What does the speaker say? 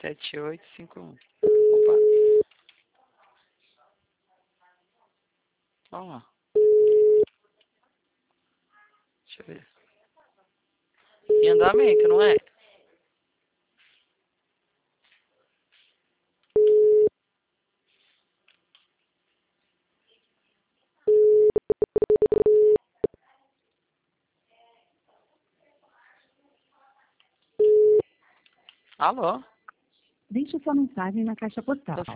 7851. Opa. Vamos lá. Deixa eu ver. Em andamento, não é? Alô? Deixe sua mensagem na caixa postal.